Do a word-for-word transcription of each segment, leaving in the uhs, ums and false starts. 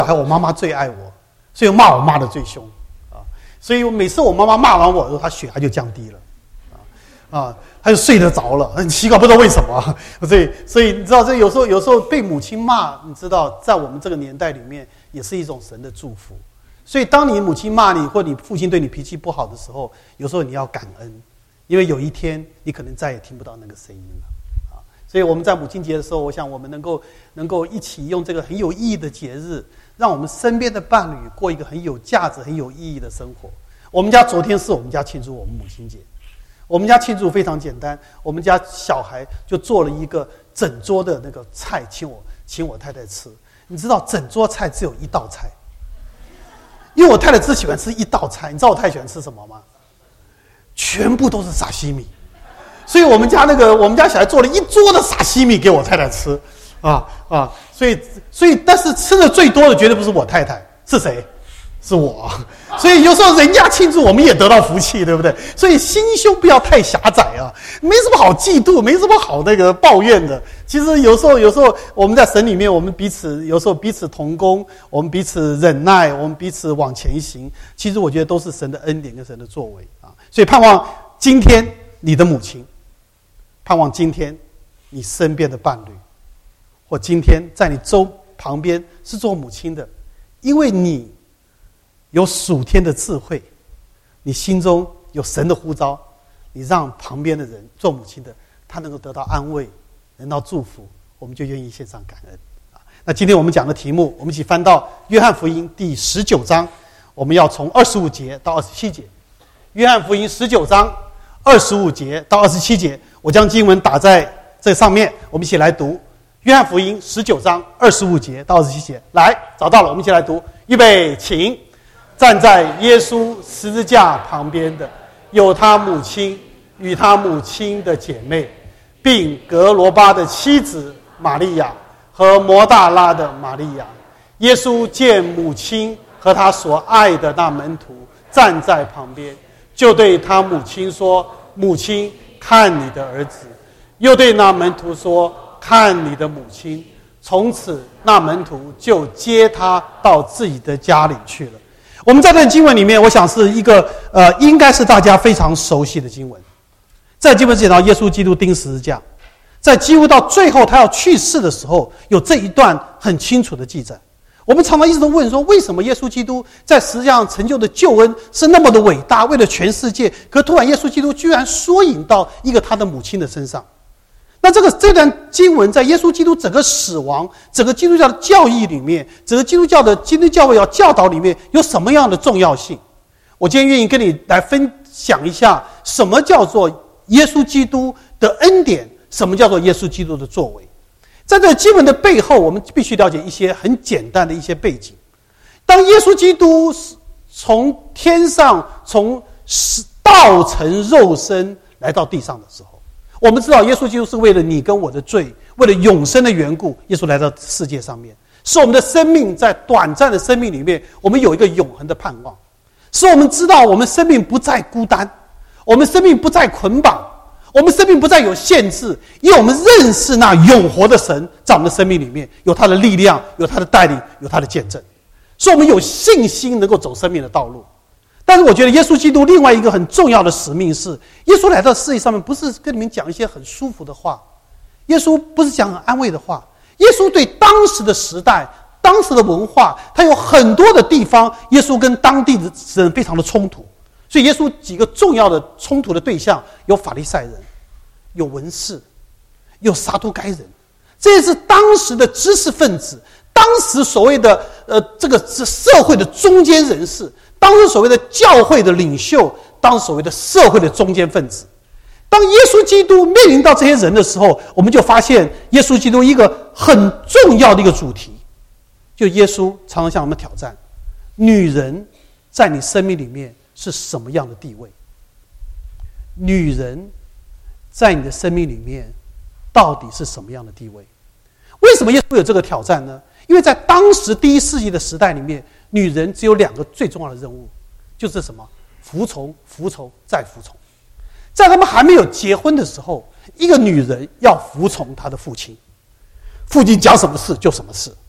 孩，我妈妈最爱我，所以骂我骂得最凶啊。所以每次我妈妈骂完我，她血压就降低了，啊啊，她就睡得着了，很奇怪，不知道为什么。所以，所以你知道，这有时候有时候被母亲骂，你知道，在我们这个年代里面，也是一种神的祝福。所以，当你母亲骂你，或你父亲对你脾气不好的时候，有时候你要感恩，因为有一天你可能再也听不到那个声音了。所以我们在母亲节的时候，我想我们能够能够一起用这个很有意义的节日，让我们身边的伴侣过一个很有价值、很有意义的生活。我们家昨天是我们家庆祝我们母亲节，我们家庆祝非常简单，我们家小孩就做了一个整桌的那个菜，请我请我太太吃。你知道整桌菜只有一道菜，因为我太太只喜欢吃一道菜。你知道我太太喜欢吃什么吗？全部都是沙西米。所以我们家那个我们家小孩做了一桌的沙西米给我太太吃，啊啊，所以所以但是吃的最多的绝对不是我太太，是谁？是我。所以有时候人家庆祝，我们也得到福气，对不对？所以心胸不要太狭窄啊，没什么好嫉妒，没什么好那个抱怨的。其实有时候有时候我们在神里面，我们彼此有时候彼此同工，我们彼此忍耐，我们彼此往前行。其实我觉得都是神的恩典跟神的作为啊。所以盼望今天你的母亲。盼望今天你身边的伴侣，或今天在你周旁边是做母亲的，因为你有属天的智慧，你心中有神的呼召，你让旁边的人做母亲的，他能够得到安慰，得到祝福，我们就愿意献上感恩。那今天我们讲的题目，我们一起翻到约翰福音第十九章，我们要从二十五节到二十七节。约翰福音十九章二十五节到二十七节，我将经文打在这上面，我们一起来读。约翰福音十九章二十五节到二十七节，来，找到了，我们一起来读。预备，请。站在耶稣十字架旁边的，有他母亲与他母亲的姐妹，并格罗巴的妻子玛利亚和摩大拉的玛利亚。耶稣见母亲和他所爱的那门徒站在旁边，就对他母亲说：母亲，看你的儿子。又对那门徒说：看你的母亲。从此那门徒就接他到自己的家里去了。我们在这段经文里面，我想是一个呃，应该是大家非常熟悉的经文。在经文讲到耶稣基督钉十字架，在几乎到最后他要去世的时候，有这一段很清楚的记载。我们常常一直都问说，为什么耶稣基督在十字架上成就的救恩是那么的伟大，为了全世界，可突然耶稣基督居然缩影到一个他的母亲的身上。那这个这段经文在耶稣基督整个死亡，整个基督教的教义里面，整个基督教的基督教会要教导里面有什么样的重要性？我今天愿意跟你来分享一下，什么叫做耶稣基督的恩典，什么叫做耶稣基督的作为。在这个经文的背后，我们必须了解一些很简单的一些背景。当耶稣基督从天上从道成肉身来到地上的时候，我们知道耶稣基督是为了你跟我的罪，为了永生的缘故，耶稣来到世界上面，使我们的生命在短暂的生命里面，我们有一个永恒的盼望，使我们知道我们生命不再孤单，我们生命不再捆绑，我们生命不再有限制，因为我们认识那永活的神在我们的生命里面，有他的力量，有他的带领，有他的见证，所以我们有信心能够走生命的道路。但是我觉得耶稣基督另外一个很重要的使命是，耶稣来到世界上面不是跟你们讲一些很舒服的话，耶稣不是讲很安慰的话，耶稣对当时的时代，当时的文化，他有很多的地方，耶稣跟当地的人非常的冲突。所以耶稣几个重要的冲突的对象有法利赛人，有文士，有撒都该人，这也是当时的知识分子，当时所谓的呃这个社会的中间人士，当时所谓的教会的领袖，当时所谓的社会的中间分子。当耶稣基督面临到这些人的时候，我们就发现耶稣基督一个很重要的一个主题，就耶稣常常向我们挑战，女人在你生命里面是什么样的地位？女人在你的生命里面到底是什么样的地位？为什么耶稣有这个挑战呢？因为在当时第一世纪的时代里面，女人只有两个最重要的任务，就是什么？服从，服从，再服从。在他们还没有结婚的时候，一个女人要服从她的父亲，父亲讲什么事就什么事。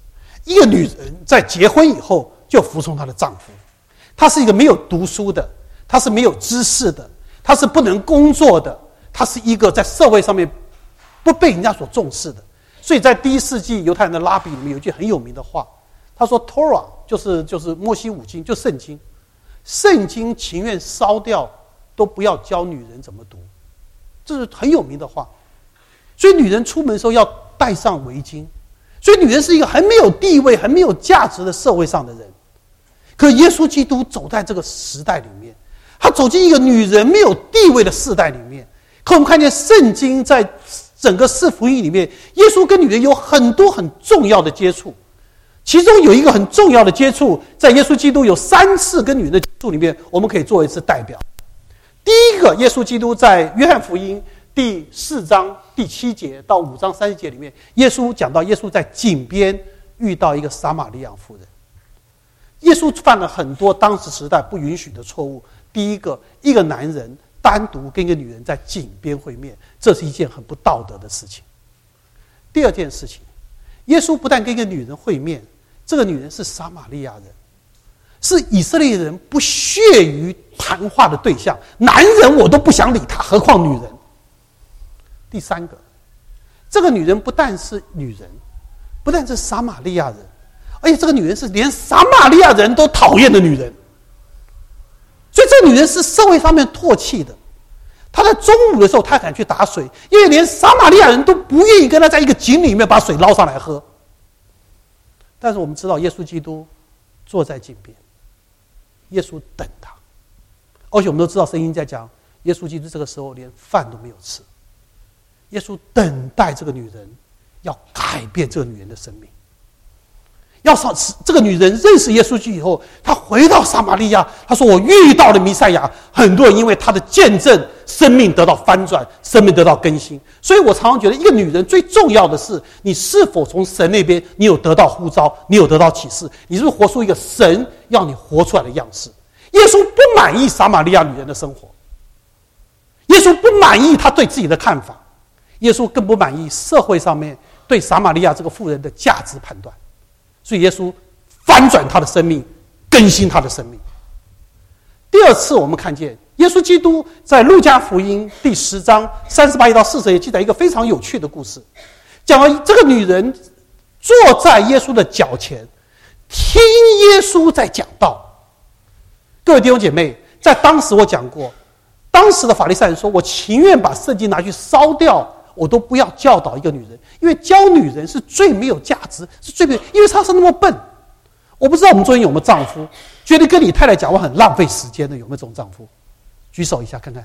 一个女人在结婚以后就服从她的丈夫，她是一个没有读书的，她是没有知识的，她是不能工作的，她是一个在社会上面不被人家所重视的。所以在第一世纪犹太人的拉比里面有一句很有名的话，他说 Torah 就是就是摩西五经，就圣经，圣经情愿烧掉都不要教女人怎么读，这是很有名的话。所以女人出门的时候要戴上围巾，所以女人是一个很没有地位很没有价值的社会上的人。可耶稣基督走在这个时代里面，他走进一个女人没有地位的世代里面。可我们看见圣经在整个四福音里面，耶稣跟女人有很多很重要的接触，其中有一个很重要的接触，在耶稣基督有三次跟女人的接触里面，我们可以作为一次代表。第一个，耶稣基督在约翰福音第四章第七节到五章三十节里面，耶稣讲到耶稣在井边遇到一个撒玛利亚妇人。耶稣犯了很多当时时代不允许的错误。第一个，一个男人单独跟一个女人在井边会面，这是一件很不道德的事情。第二件事情，耶稣不但跟一个女人会面，这个女人是撒玛利亚人，是以色列人不屑于谈话的对象，男人我都不想理他，何况女人。第三个，这个女人不但是女人，不但是撒玛利亚人，而且这个女人是连撒玛利亚人都讨厌的女人。所以这个女人是社会上面唾弃的。她在中午的时候她敢去打水，因为连撒玛利亚人都不愿意跟她在一个井里面把水捞上来喝。但是我们知道耶稣基督坐在井边，耶稣等她。而且我们都知道圣经在讲耶稣基督这个时候连饭都没有吃，耶稣等待这个女人要改变这个女人的生命。要使这个女人认识耶稣基督以后，她回到撒玛利亚，她说我遇到了弥赛亚。很多人因为她的见证，生命得到翻转，生命得到更新。所以我常常觉得一个女人最重要的是你是否从神那边你有得到呼召，你有得到启示，你是不是活出一个神要你活出来的样式。耶稣不满意撒玛利亚女人的生活，耶稣不满意他对自己的看法，耶稣更不满意社会上面对撒玛利亚这个妇人的价值判断。所以耶稣翻转他的生命，更新他的生命。第二次我们看见耶稣基督在路加福音第十章三十八节到四十节记载一个非常有趣的故事，讲了这个女人坐在耶稣的脚前，听耶稣在讲道。各位弟兄姐妹，在当时我讲过，当时的法利赛人说，我情愿把圣经拿去烧掉，我都不要教导一个女人，因为教女人是最没有价值，是最没有，因为她是那么笨。我不知道我们中间有没有丈夫觉得跟你太太讲话很浪费时间的，有没有这种丈夫？举手一下看看。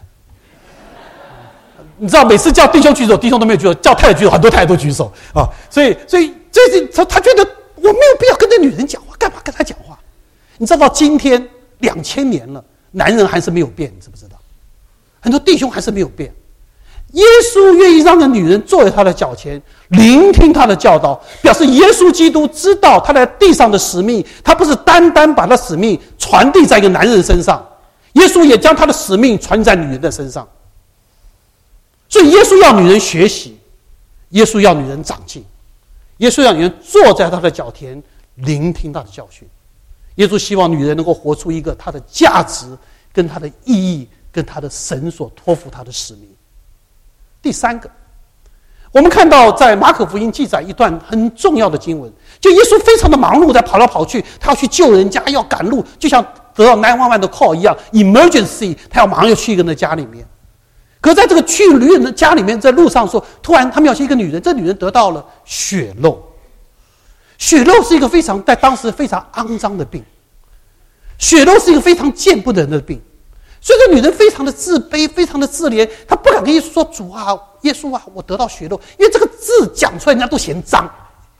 你知道每次叫弟兄举手，弟兄都没有举手，叫太太举手，很多太太都举手啊。所以，所以这是他他觉得我没有必要跟这女人讲话，干嘛跟她讲话？你知道到今天两千年了，男人还是没有变，你知不知道？很多弟兄还是没有变。耶稣愿意让个女人坐在他的脚前，聆听他的教导，表示耶稣基督知道他在地上的使命，他不是单单把他使命传递在一个男人身上，耶稣也将他的使命传在女人的身上。所以耶稣要女人学习，耶稣要女人长进，耶稣要女人坐在他的脚前聆听他的教训。耶稣希望女人能够活出一个她的价值跟她的意义跟她的神所托付她的使命。第三个，我们看到在马可福音记载一段很重要的经文，就耶稣非常的忙碌，在跑来跑去，他要去救人家，要赶路，就像得到九一一的 call 一样 emergency， 他要马上要去一个人的家里面。可是在这个去女人的家里面，在路上的时候，突然他们要去一个女人，这女人得到了血漏。血漏是一个非常在当时非常肮脏的病，血漏是一个非常见不得人的病。所以这女人非常的自卑，非常的自怜，她不敢跟耶稣说，主啊，耶稣啊，我得到血漏，因为这个字讲出来人家都嫌脏，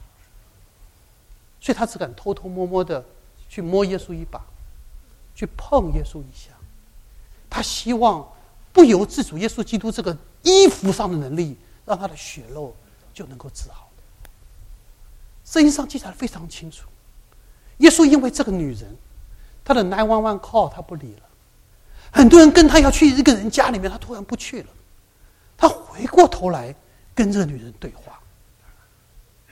所以她只敢偷偷摸摸的去摸耶稣一把，去碰耶稣一下。她希望不由自主，耶稣基督这个衣服上的能力，让她的血漏就能够治好。圣经上记载的非常清楚，耶稣因为这个女人，她的九一一 call 她不理了。很多人跟他要去一个人家里面，他突然不去了。他回过头来跟这个女人对话，他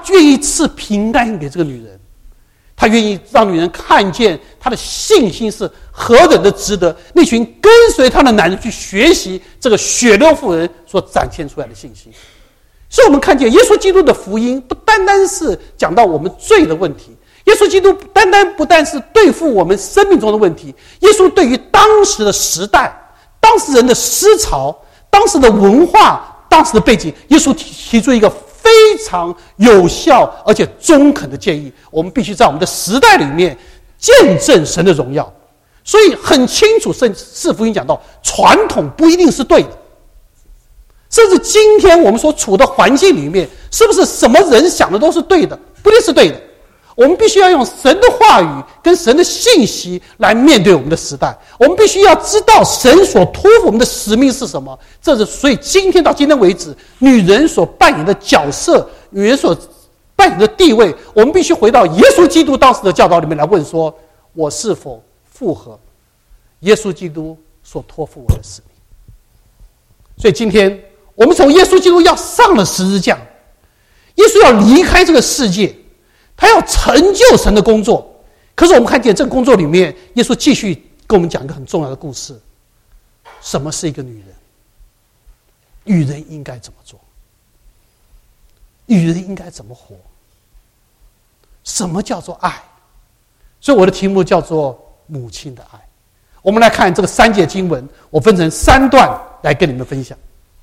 愿意赐平安给这个女人，他愿意让女人看见他的信心是何等的值得那群跟随他的男人去学习这个血流妇人所展现出来的信心。所以我们看见耶稣基督的福音不单单是讲到我们罪的问题，耶稣基督单单不但是对付我们生命中的问题，耶稣对于当时的时代、当时人的思潮、当时的文化、当时的背景，耶稣提提出一个非常有效而且中肯的建议，我们必须在我们的时代里面见证神的荣耀。所以很清楚，圣四福音讲到，传统不一定是对的，甚至今天我们所处的环境里面，是不是什么人想的都是对的？不一定是对的。我们必须要用神的话语跟神的信息来面对我们的时代，我们必须要知道神所托付我们的使命是什么。这是所以今天到今天为止，女人所扮演的角色，女人所扮演的地位，我们必须回到耶稣基督当时的教导里面来问说，我是否符合耶稣基督所托付我的使命。所以今天我们从耶稣基督要上了十字架，耶稣要离开这个世界，他要成就神的工作。可是我们看见这个工作里面，耶稣继续跟我们讲一个很重要的故事，什么是一个女人，女人应该怎么做，女人应该怎么活，什么叫做爱。所以我的题目叫做母亲的爱。我们来看这个三节经文，我分成三段来跟你们分享。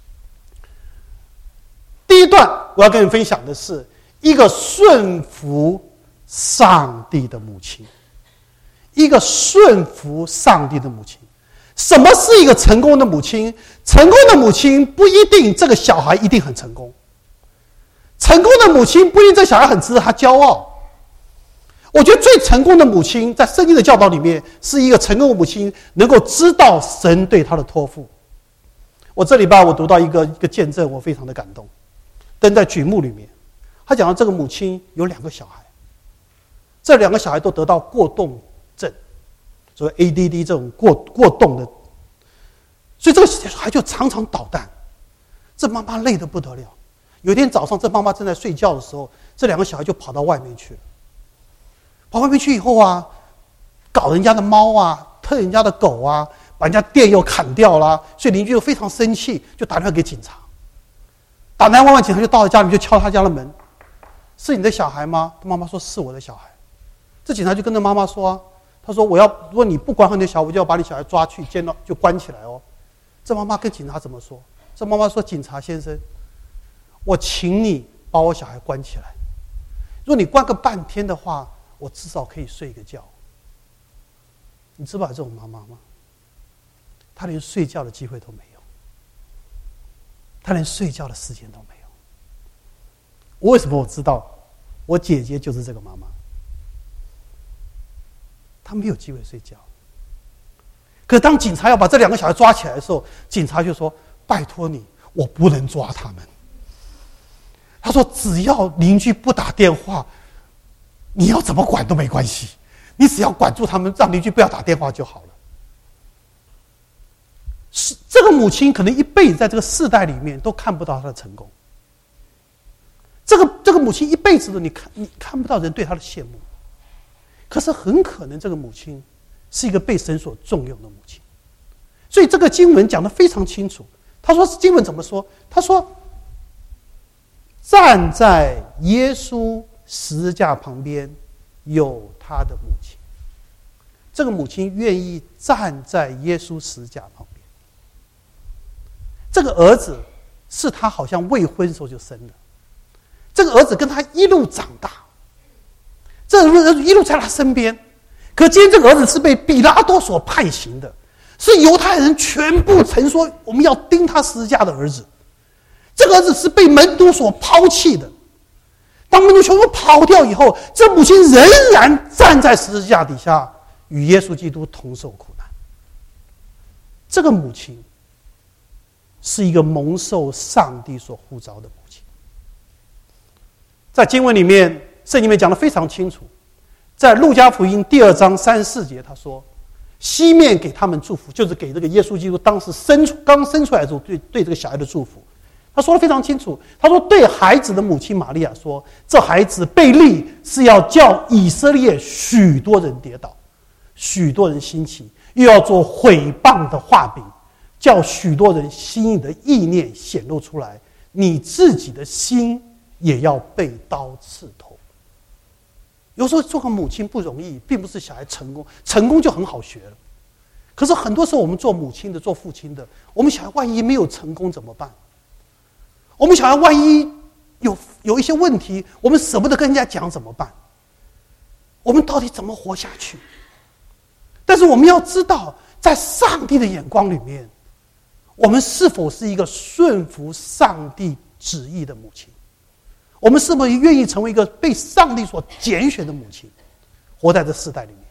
第一段我要跟你们分享的是一个顺服上帝的母亲，一个顺服上帝的母亲。什么是一个成功的母亲？成功的母亲不一定这个小孩一定很成功，成功的母亲不一定这小孩很值得他骄傲。我觉得最成功的母亲在圣经的教导里面，是一个成功的母亲能够知道神对她的托付。我这礼拜我读到一个一个见证，我非常的感动，登在举目里面。他讲到这个母亲有两个小孩，这两个小孩都得到过动症，所谓 A D D 这种过过动的，所以这个小孩就常常捣蛋，这妈妈累得不得了。有一天早上，这妈妈正在睡觉的时候，这两个小孩就跑到外面去了。跑外面去以后啊，搞人家的猫啊，特人家的狗啊，把人家店又砍掉了，所以邻居又非常生气，就打电话给警察。打电话完，警察就到了家里，就敲他家的门。是你的小孩吗？他妈妈说是我的小孩。这警察就跟着妈妈说啊，他说我要，如果你不管好你的小孩，我就要把你小孩抓去监牢，就关起来哦。这妈妈跟警察怎么说？这妈妈说，警察先生，我请你把我小孩关起来，如果你关个半天的话，我至少可以睡个觉。你知道这种妈妈吗？她连睡觉的机会都没有，她连睡觉的时间都没有。我为什么我知道？我姐姐就是这个妈妈，她没有机会睡觉。可是当警察要把这两个小孩抓起来的时候，警察就说：“拜托你，我不能抓他们。”他说：“只要邻居不打电话，你要怎么管都没关系，你只要管住他们，让邻居不要打电话就好了。”是这个母亲可能一辈子在这个世代里面都看不到她的成功。这个这个母亲一辈子都你看你看不到人对她的羡慕，可是很可能这个母亲是一个被神所重用的母亲。所以这个经文讲得非常清楚。他说经文怎么说？他说站在耶稣十字架旁边有他的母亲，这个母亲愿意站在耶稣十字架旁边。这个儿子是他好像未婚时候就生的，这个儿子跟他一路长大，这个儿子一路在他身边。可今天这个儿子是被比拉多所判刑的，是犹太人全部曾说我们要钉他十字架的儿子。这个儿子是被门徒所抛弃的，当门徒全部跑掉以后，这母亲仍然站在十字架底下与耶稣基督同受苦难。这个母亲是一个蒙受上帝所呼召的母亲。在经文里面，圣经里面讲得非常清楚，在路加福音第二章三十四节，他说西面给他们祝福，就是给这个耶稣基督当时生出刚生出来的时候对对这个小孩的祝福。 他说得非常清楚，他说对孩子的母亲玛利亚说，这孩子被立是要叫以色列许多人跌倒，许多人兴起，又要做毁谤的画饼，叫许多人心里的意念显露出来，你自己的心也要被刀刺透。有时候做个母亲不容易，并不是小孩成功，成功就很好学了。可是很多时候我们做母亲的做父亲的，我们小孩万一没有成功怎么办？我们小孩万一有有一些问题，我们舍不得跟人家讲怎么办？我们到底怎么活下去？但是我们要知道，在上帝的眼光里面，我们是否是一个顺服上帝旨意的母亲？我们是否愿意成为一个被上帝所拣选的母亲，活在这世代里面？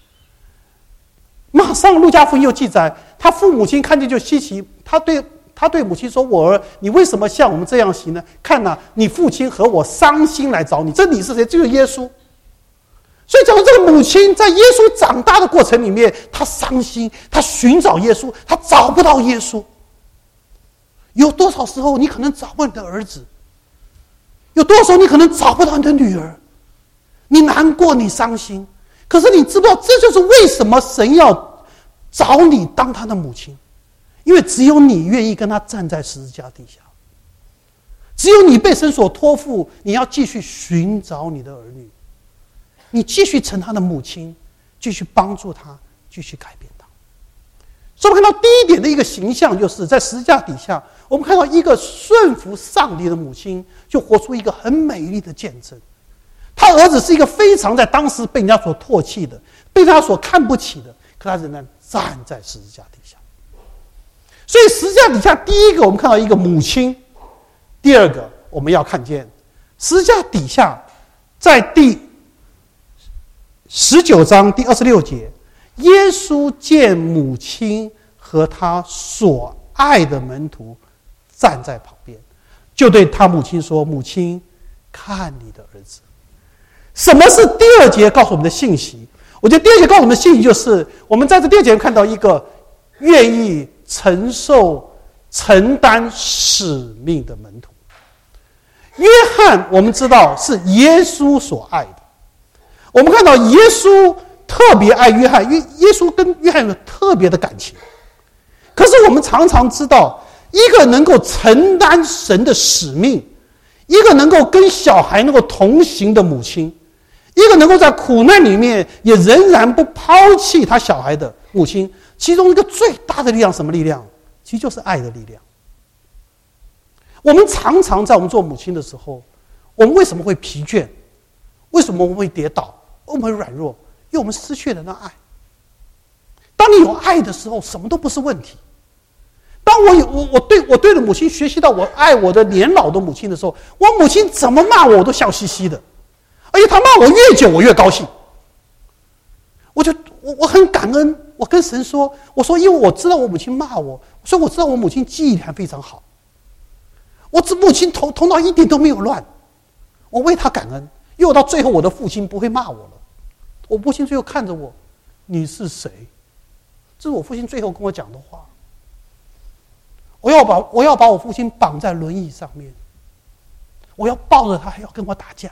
马上路加福音又记载，他父母亲看见就稀奇，他对他对母亲说：“我儿，你为什么像我们这样行呢？看哪、啊，你父亲和我伤心来找你。这你是谁？这就是耶稣。”所以讲到这个母亲，在耶稣长大的过程里面，她伤心，她寻找耶稣，她找不到耶稣。有多少时候你可能找不到你的儿子？有多少时候你可能找不到你的女儿？你难过，你伤心。可是你知道，这就是为什么神要找你当他的母亲，因为只有你愿意跟他站在十字架底下，只有你被神所托付，你要继续寻找你的儿女，你继续成他的母亲，继续帮助他，继续改变他。所以我们看到第一点的一个形象，就是在十字架底下，我们看到一个顺服上帝的母亲，就活出一个很美丽的见证。他儿子是一个非常在当时被人家所唾弃的，被他所看不起的，可他仍然站在十字架底下。所以十字架底下，第一个我们看到一个母亲，第二个我们要看见十字架底下，在第十九章第二十六节，耶稣见母亲和他所爱的门徒站在旁边，就对他母亲说：“母亲，看你的儿子。”什么是第二节告诉我们的信息？我觉得第二节告诉我们的信息就是，我们在这第二节看到一个愿意承受、承担使命的门徒。约翰，我们知道是耶稣所爱的。我们看到耶稣特别爱约翰，因为耶稣跟约翰有特别的感情。可是我们常常知道，一个能够承担神的使命，一个能够跟小孩能够同行的母亲，一个能够在苦难里面也仍然不抛弃他小孩的母亲，其中一个最大的力量，什么力量？其实就是爱的力量。我们常常在我们做母亲的时候，我们为什么会疲倦？为什么我们会跌倒？我们会软弱？因为我们失去了那爱。当你有爱的时候，什么都不是问题。当我有我我对我对着母亲学习到我爱我的年老的母亲的时候，我母亲怎么骂我，我都笑嘻嘻的。而且他骂我越久，我越高兴。我就我我很感恩，我跟神说，我说因为我知道我母亲骂我，所以我知道我母亲记忆力还非常好。我这母亲头头脑一点都没有乱，我为她感恩，因为我到最后我的父亲不会骂我了。我父亲最后看着我，你是谁？这是我父亲最后跟我讲的话。我要把我要把我父亲绑在轮椅上面，我要抱着他，还要跟我打架。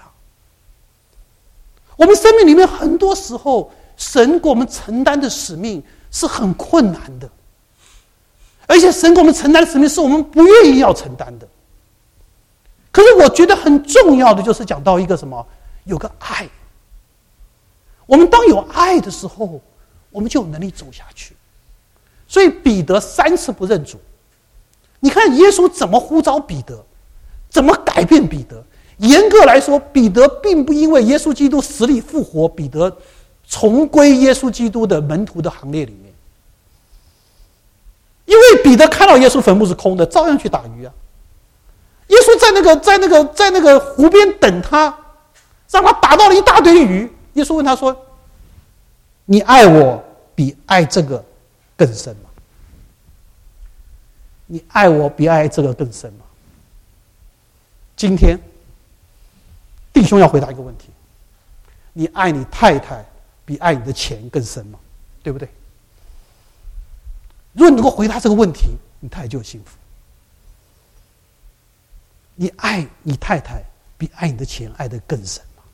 我们生命里面很多时候，神给我们承担的使命是很困难的，而且神给我们承担的使命是我们不愿意要承担的。可是我觉得很重要的就是讲到一个什么，有个爱。我们当有爱的时候，我们就有能力走下去。所以彼得三次不认主。你看耶稣怎么呼召彼得，怎么改变彼得？严格来说，彼得并不因为耶稣基督死里复活，彼得重归耶稣基督的门徒的行列里面。因为彼得看到耶稣坟墓是空的，照样去打鱼啊。耶稣在那个在那个在那个湖边等他，让他打到了一大堆鱼。耶稣问他说：“你爱我比爱这个更深吗？你爱我比爱这个更深吗？”今天弟兄要回答一个问题：你爱你太太比爱你的钱更深吗？对不对？如果你能够回答这个问题，你太太就有幸福。 你爱你太太比爱你的钱爱得更深吗？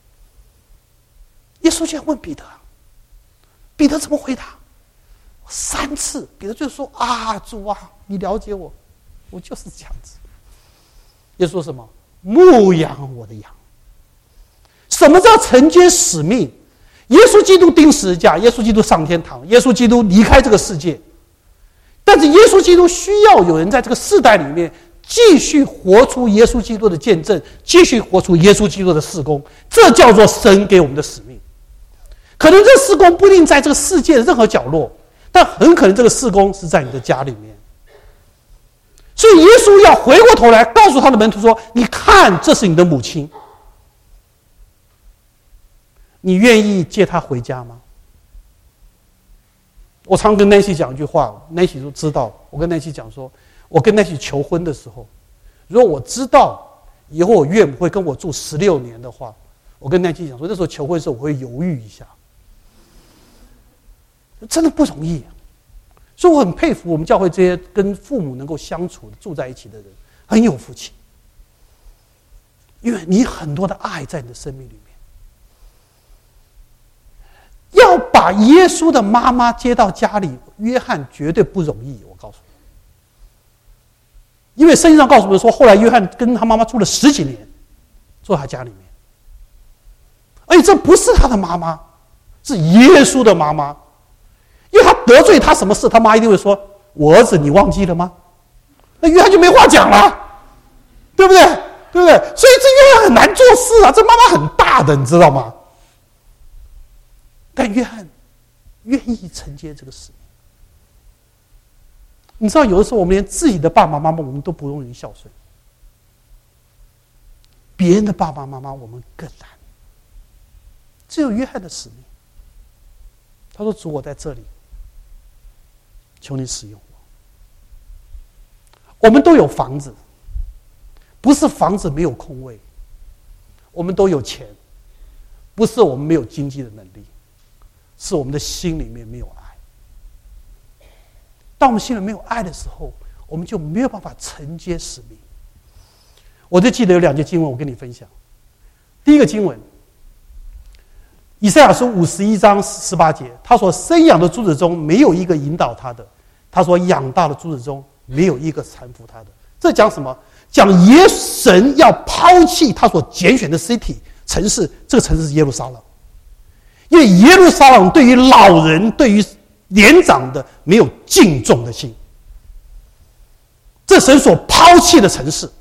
耶稣就要问彼得，彼得怎么回答？三次，彼得就说啊，主啊，你了解我，我就是这样子。耶稣说什么？牧养我的羊。什么叫承接使命？耶稣基督钉十字架，耶稣基督上天堂，耶稣基督离开这个世界，但是耶稣基督需要有人在这个世代里面继续活出耶稣基督的见证，继续活出耶稣基督的事工，这叫做神给我们的使命。可能这事工不一定在这个世界的任何角落，但很可能这个事工是在你的家里面。所以耶稣要回过头来告诉他的门徒说，你看，这是你的母亲，你愿意接她回家吗？我常跟 Nancy 讲一句话， Nancy 都知道，我跟 Nancy 讲说，我跟 Nancy 求婚的时候，如果我知道以后我岳母会跟我住十六年的话，我跟 Nancy 讲说，那时候求婚的时候我会犹豫一下，真的不容易。所以我很佩服我们教会这些跟父母能够相处住在一起的人，很有福气，因为你很多的爱在你的生命里面。要把耶稣的妈妈接到家里，约翰绝对不容易，我告诉你，因为圣经上告诉我们说，后来约翰跟他妈妈住了十几年，住在他家里面，而且这不是他的妈妈，是耶稣的妈妈。因为他得罪他什么事，他妈一定会说，我儿子你忘记了吗？那约翰就没话讲了，对不对？对不对？所以这约翰很难做事啊，这妈妈很大的，你知道吗？但约翰愿意承接这个使命。你知道，有的时候我们连自己的爸爸妈妈我们都不容易孝顺，别人的爸爸妈妈我们更难。只有约翰的使命，他说，主，我在这里，求你使用我。我们都有房子，不是房子没有空位，我们都有钱，不是我们没有经济的能力，是我们的心里面没有爱。当我们心里没有爱的时候，我们就没有办法承接使命。我就记得有两节经文我跟你分享。第一个经文，以赛亚书五十一章十八节，他说，生养的珠子中没有一个引导他的，他说，养大的珠子中没有一个搀扶他的。这讲什么？讲耶神要抛弃他所拣选的 city 城市，这个城市是耶路撒冷。因为耶路撒冷对于老人，对于年长的没有敬重的心，这神所抛弃的城市。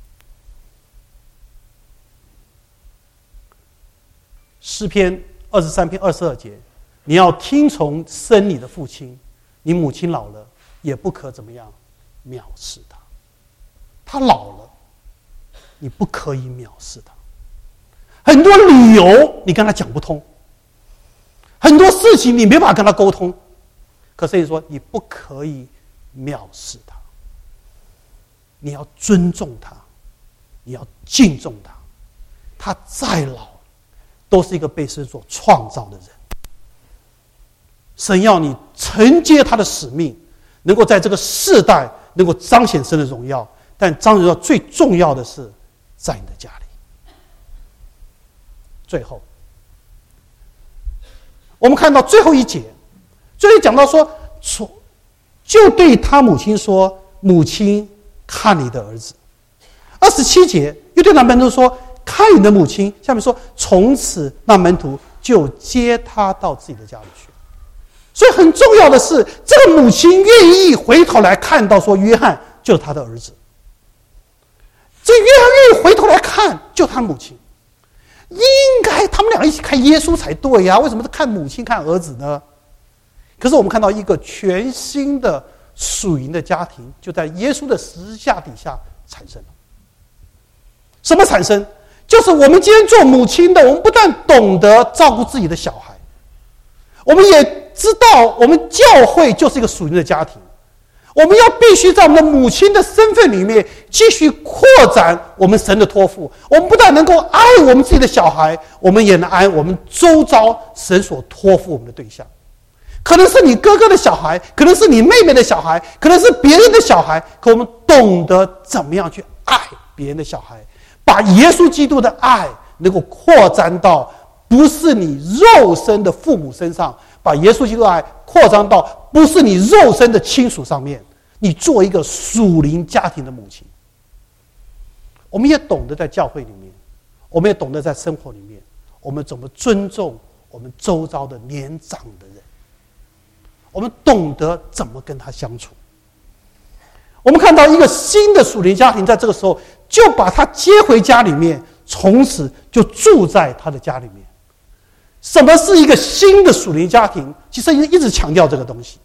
诗篇二十三篇二十二节，你要听从生你的父亲，你母亲老了也不可怎么样藐视他。他老了，你不可以藐视他。很多理由你跟他讲不通，很多事情你没办法跟他沟通，可是你说你不可以藐视他，你要尊重他，你要敬重他。他再老都是一个被神所创造的人，神要你承接他的使命，能够在这个世代能够彰显神的荣耀，但彰显到最重要的是在你的家里。最后我们看到最后一节，最后讲到说，就对他母亲说，母亲，看你的儿子。二十七节又对那门徒说，看你的母亲。下面说，从此那门徒就接他到自己的家里去。所以很重要的是，这个母亲愿意回头来看到说，约翰就是他的儿子。这约翰愿意回头来看，就他母亲。应该他们俩一起看耶稣才对呀、啊，为什么是看母亲看儿子呢？可是我们看到一个全新的属灵的家庭，就在耶稣的十字架底下产生了。什么产生？就是我们今天做母亲的，我们不但懂得照顾自己的小孩，我们也知道我们教会就是一个属灵的家庭，我们要必须在我们的母亲的身份里面继续扩展我们神的托付。我们不但能够爱我们自己的小孩，我们也能爱我们周遭神所托付我们的对象。可能是你哥哥的小孩，可能是你妹妹的小孩，可能是别人的小孩，可我们懂得怎么样去爱别人的小孩，把耶稣基督的爱能够扩展到不是你肉身的父母身上，把耶稣基督的爱扩张到不是你肉身的亲属上面，你做一个属灵家庭的母亲。我们也懂得在教会里面，我们也懂得在生活里面，我们怎么尊重我们周遭的年长的人，我们懂得怎么跟他相处。我们看到一个新的属灵家庭在这个时候就把他接回家里面，从此就住在他的家里面。什么是一个新的属灵家庭？其实一直强调这个东西。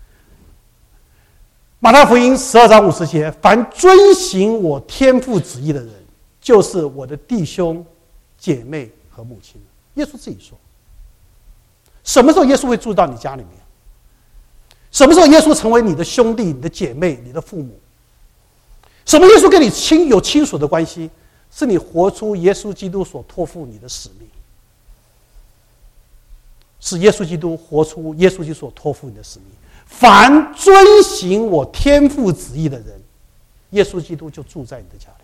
马太福音十二章五十节，凡遵行我天父旨意的人，就是我的弟兄姐妹和母亲。耶稣自己说，什么时候耶稣会住到你家里面？什么时候耶稣成为你的兄弟、你的姐妹、你的父母？什么耶稣跟你亲有亲属的关系？是你活出耶稣基督所托付你的使命，是耶稣基督活出耶稣基督所托付你的使命。凡遵行我天父旨意的人，耶稣基督就住在你的家里。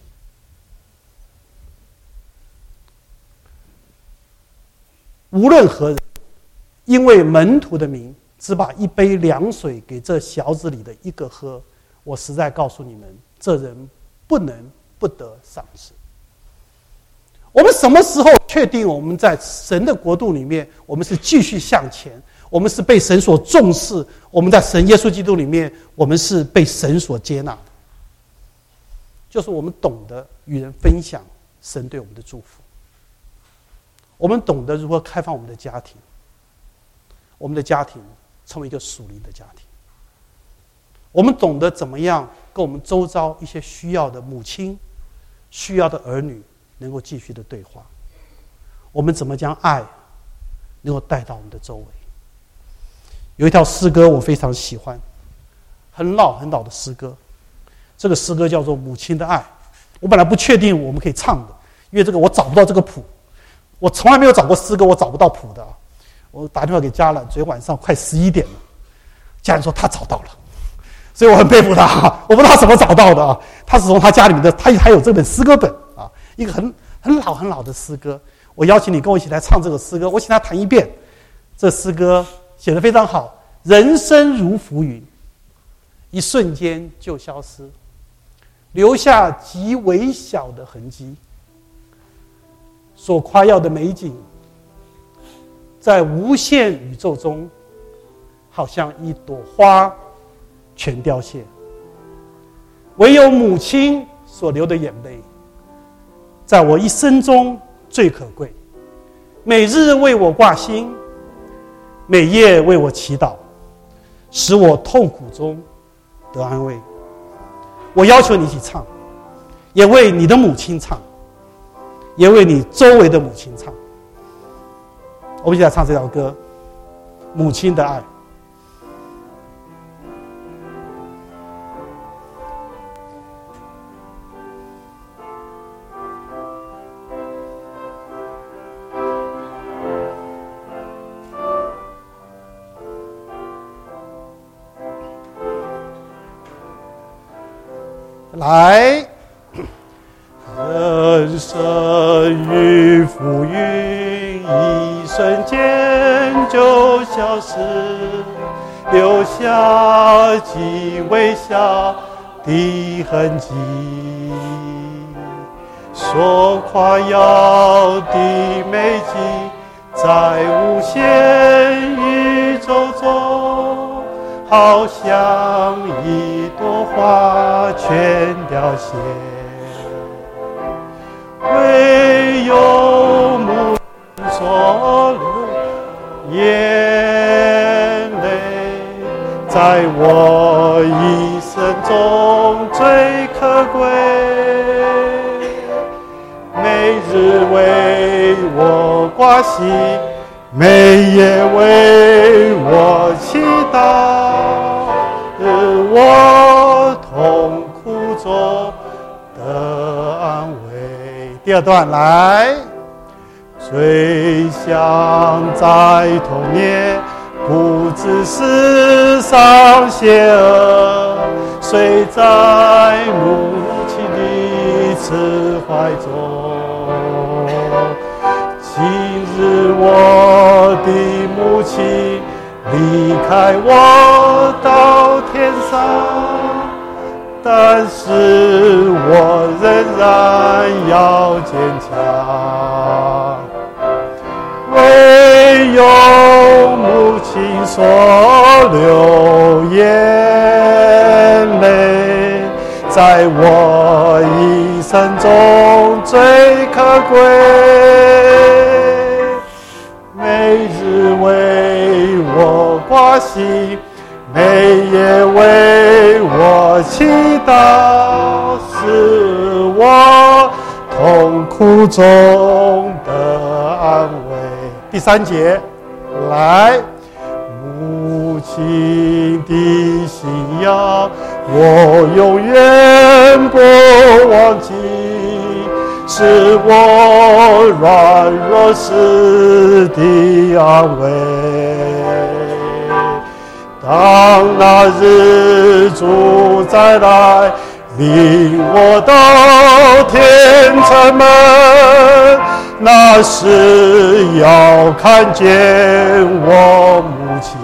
无论何人，因为门徒的名，只把一杯凉水给这小子里的一个喝，我实在告诉你们，这人不能不得赏赐。我们什么时候确定我们在神的国度里面，我们是继续向前，我们是被神所重视，我们在神耶稣基督里面，我们是被神所接纳的？就是我们懂得与人分享神对我们的祝福，我们懂得如何开放我们的家庭，我们的家庭成为一个属灵的家庭，我们懂得怎么样跟我们周遭一些需要的母亲、需要的儿女能够继续的对话，我们怎么将爱能够带到我们的周围。有一条诗歌我非常喜欢，很老很老的诗歌，这个诗歌叫做《母亲的爱》。我本来不确定我们可以唱的，因为这个我找不到这个谱，我从来没有找过诗歌，我找不到谱的。我打电话给家人，昨天晚上快十一点了，家人说他找到了，所以我很佩服他。我不知道他怎么找到的啊，他是从他家里面的，他还有这本诗歌本啊，一个很很老很老的诗歌。我邀请你跟我一起来唱这个诗歌，我请他弹一遍。这诗歌写得非常好，人生如浮云，一瞬间就消失，留下极微小的痕迹。所夸耀的美景，在无限宇宙中，好像一朵花全凋谢。唯有母亲所流的眼泪，在我一生中最可贵。每日为我挂心，每夜为我祈祷，使我痛苦中得安慰。我要求你一起唱，也为你的母亲唱，也为你周围的母亲唱。我们一起来唱这条歌，《母亲的爱》。来，人生与浮云，一瞬间就消失，留下极微小的痕迹。所夸耀的美景，在无限宇宙中，好像一朵花全凋谢。唯有母亲所流眼泪，在我一生中最可贵。每日为我挂心，每夜为我祈祷，使我痛苦中得安慰。第二段来，最想在童年，不知世上邪恶，虽在母亲的慈怀中。今日我的母亲离开我到天上，但是我仍然要坚强。唯有母亲所流眼泪，在我一生中最可贵。每日为我挂心，每夜为我祈祷，是我痛苦中的安慰。第三节，来，母亲的信仰，我永远不忘记，是我软弱时的安慰。当那日主再来，领我到天城门，那时要看见我母亲。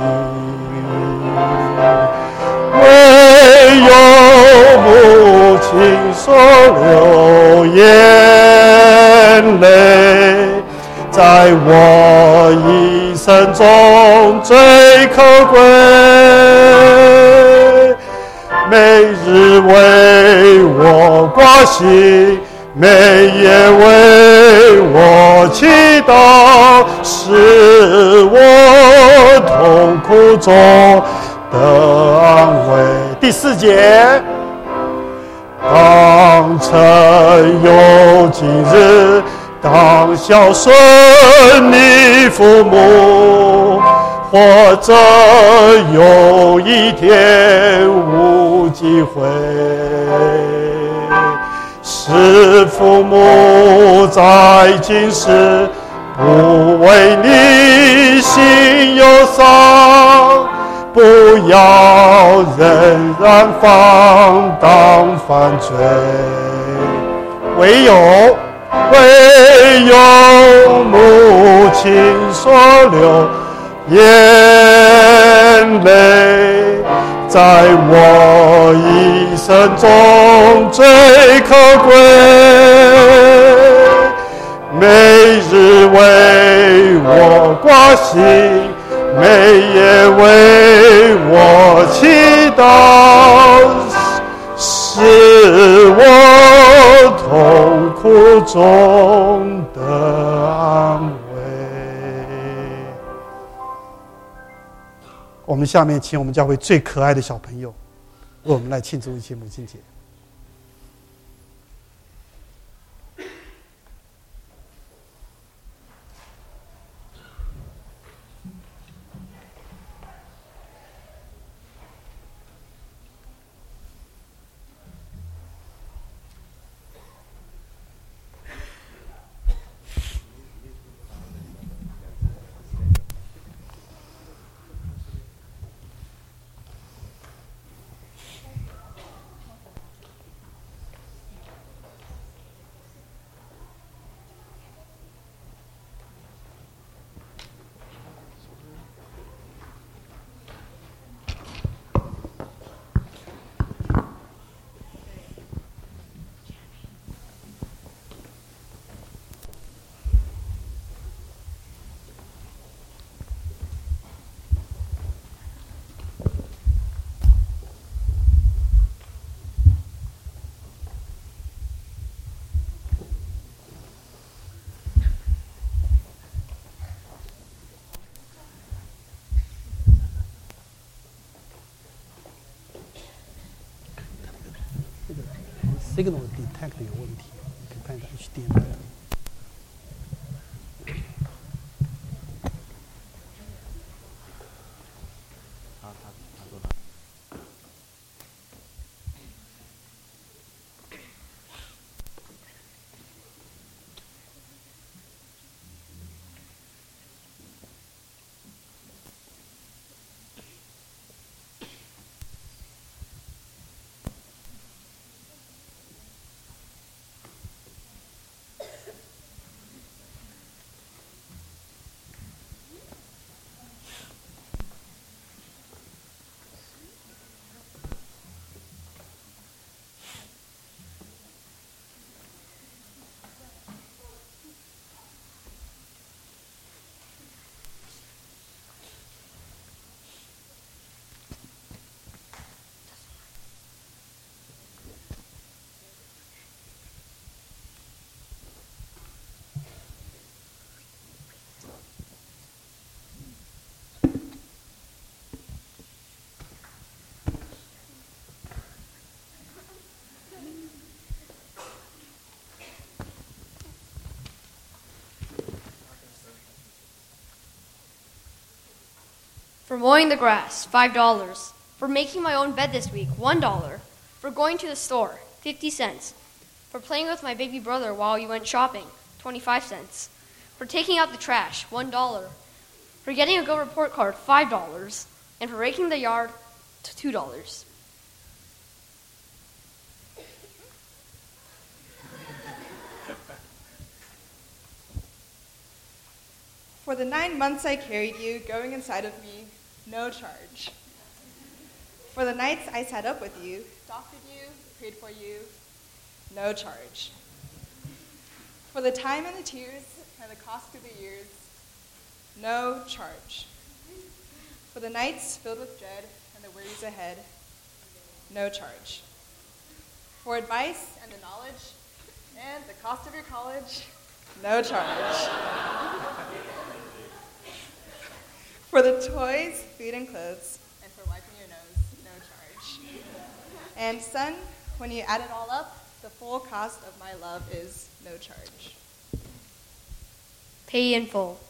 唯有母亲所流眼泪，在我一生中最可贵。每日为我挂心，每夜为我祈祷，是我痛苦中的安慰。第四节，当曾有今日，当孝顺你父母，或者有一天无机会，使父母在今世不为你心忧伤，不要仍然放荡犯罪。唯有唯有母亲所流眼泪，在我一生中最可贵。每日为我挂心，每夜为我祈祷，是我痛苦中的安慰。我们下面请我们教会最可爱的小朋友为我们来庆祝一些母亲节。Signal detect 有问题，可以看一下 H D M I。 For mowing the grass, five dollars. For making my own bed this week, one dollar. For going to the store, fifty cents. For playing with my baby brother while you went shopping, twenty-five cents. For taking out the trash, one dollar. For getting a Go Report card, five dollars. And for raking the yard, two dollars. For the nine months I carried you, going inside of me, no charge. For the nights I sat up with you, doctored you, prayed for you, no charge. For the time and the tears and the cost of the years, no charge. For the nights filled with dread and the worries ahead, no charge. For advice and the knowledge and the cost of your college, no charge. For the toys, food, and clothes, and for wiping your nose, no charge. And son, when you add it all up, the full cost of my love is no charge. Pay in full.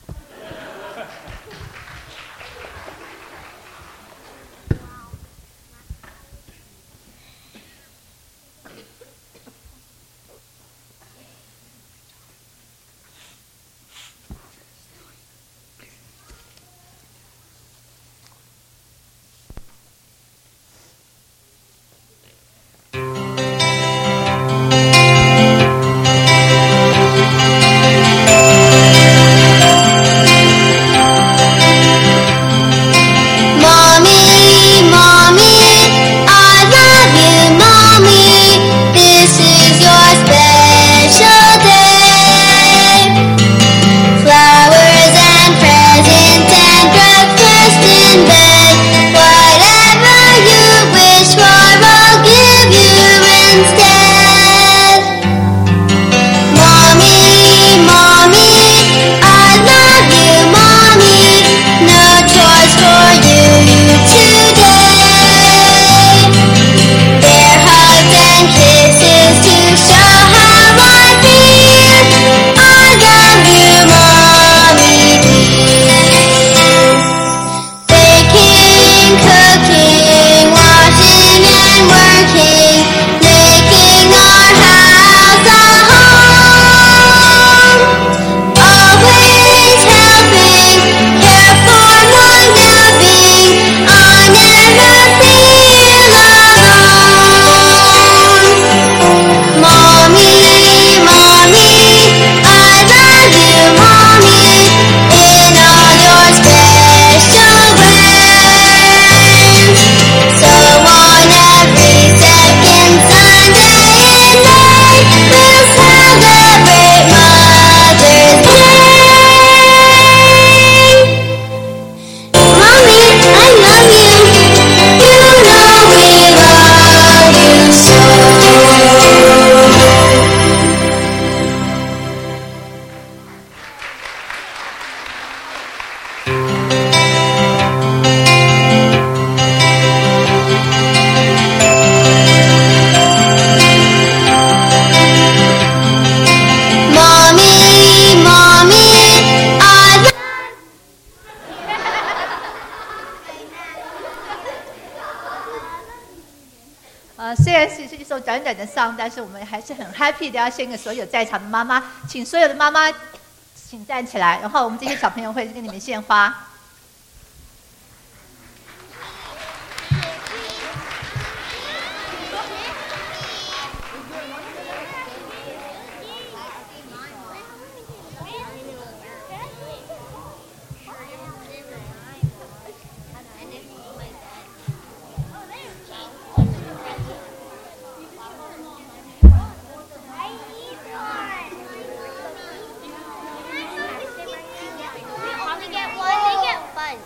呃，虽然是一首短短的song，但是我们还是很 happy 的要献给所有在场的妈妈，请所有的妈妈请站起来，然后我们这些小朋友会跟你们献花。